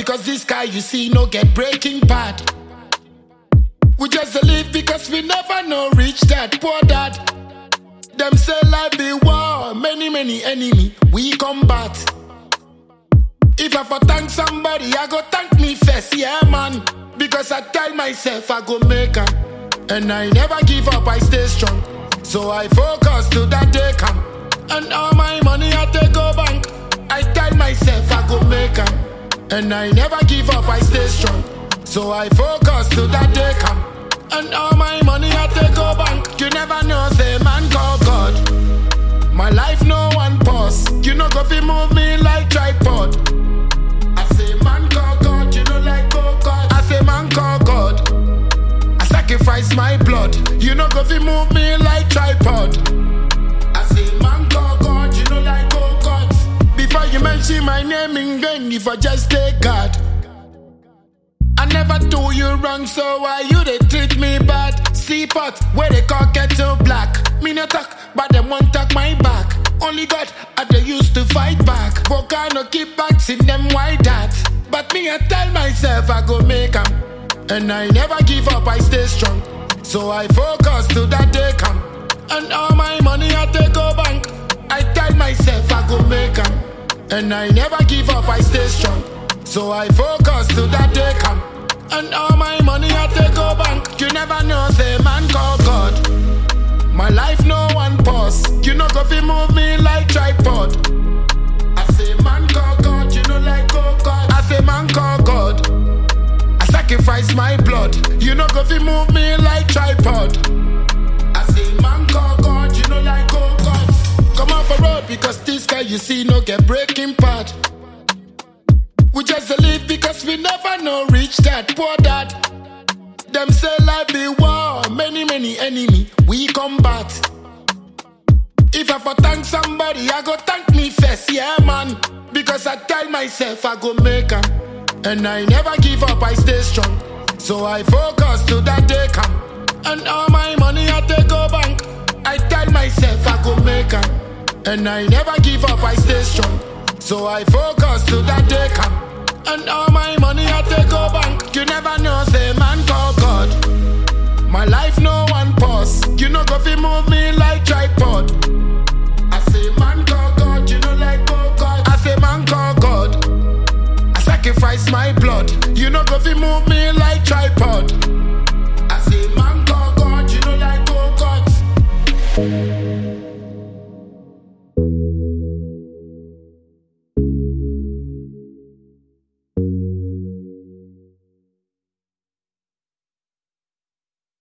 because this guy you see no get breaking bad. We just live because we never know rich dad, poor dad. Them say life be war, many enemy we combat. If I for thank somebody, I go thank me first, yeah man. Because I tell myself I go make 'em, and I never give up, I stay strong. So I focus till that day come, and all my money I take go bank. I tell myself I go make 'em, and I never give up, I stay strong. So I focus till that day come, and all my money I take go bank. You never know, say man call God. My life no one pause. You know go fi move me like tripod. I say man call God, you know like go God. I say man call God. I sacrifice my blood. You know go fi move me like tripod. I say man call God, you know like go God. Before you mention my name in vain, if I just take God. I never do you wrong, so why you they treat me bad? See pot, where they call kettle black. Me no talk, but them won't talk my back. Only God, I they used to fight back. Volcano keep back, see them why that. But me I tell myself I go make 'em, and I never give up, I stay strong. So I focus till that day come, and all my money I take go bank. I tell myself I go make 'em, and I never give up, I stay strong. So I focus till that day come, and all my money I take go bank. You never know, say man call God. My life no one pause. You know go fi move me like tripod. I say man call God, you know like go God. I say man call God. I sacrifice my blood. You know go fi move me like tripod. I say man call God, you know like go God. Come off the road because this guy you see no get breaking part. We just live because we never know rich dad, poor dad. Them say life be war, many enemy we combat. If I for thank somebody, I go thank me first, yeah man. Because I tell myself I go make 'em, and I never give up, I stay strong. So I focus till that day come, and all my money I take go bank. I tell myself I go make 'em, and I never give up, I stay strong. So I focus till that day come, and all my money I take go bank. You never know, say man call God. My life no one pause. You know go fi move me like tripod. I say man call God, you know like go God. I say man call God. I sacrifice my blood. You know go fi move me like tripod. I say man call God, you know like go God.